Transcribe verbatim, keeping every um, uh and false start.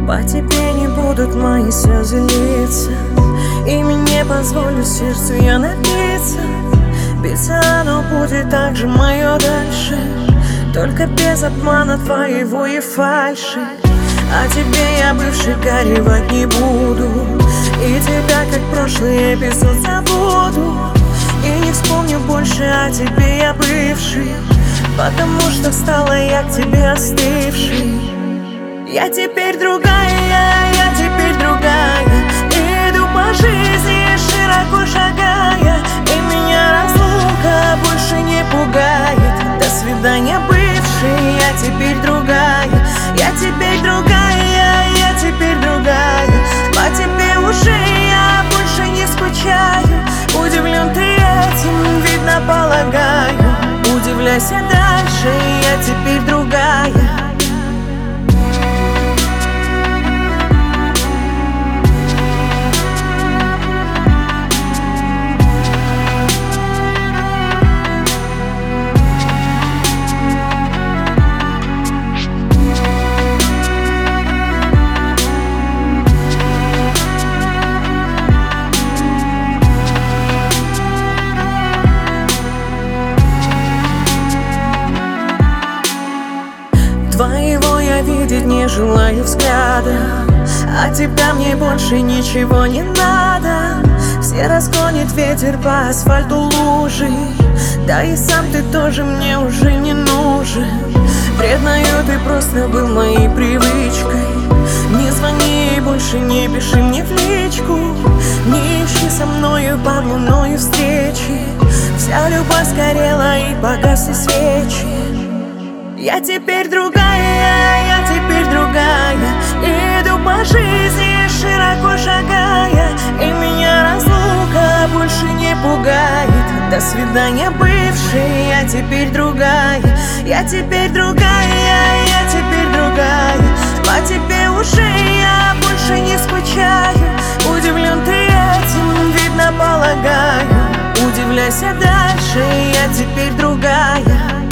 По тебе не будут мои слезы литься, ими не позволю сердцу я напиться. Биться оно будет так же мое дальше, только без обмана твоего и фальши. А тебе я, бывший, горевать не буду, и тебя, как прошлый эпизод, забуду. И не вспомню больше о тебе, я бывший, потому что стала я к тебе остывшей. Я теперь другая, я теперь другая, иду по жизни, широко шагая, и меня разлука больше не пугает. До свидания, бывший, я теперь другая, я теперь другая, я теперь другая. По тебе уже я больше не скучаю. Удивлен ты этим, видно, полагаю. Удивляйся дальше, я теперь другая. Твоего я видеть не желаю взгляда, а тебя мне больше ничего не надо. Все разгонит ветер по асфальту лужи, да и сам ты тоже мне уже не нужен. Вредною ты просто был моей привычкой. Не звони и больше не пиши мне в личку, не ищи со мною под луною встречи. Вся любовь сгорела и погасли свечи. Я теперь другая, я теперь другая, иду по жизни, широко шагая, и меня разлука больше не пугает. До свидания, бывший, я теперь другая, я теперь другая, я теперь другая. По тебе уже я больше не скучаю. Удивлен ты этим, видно, полагаю. Удивляйся дальше, я теперь другая.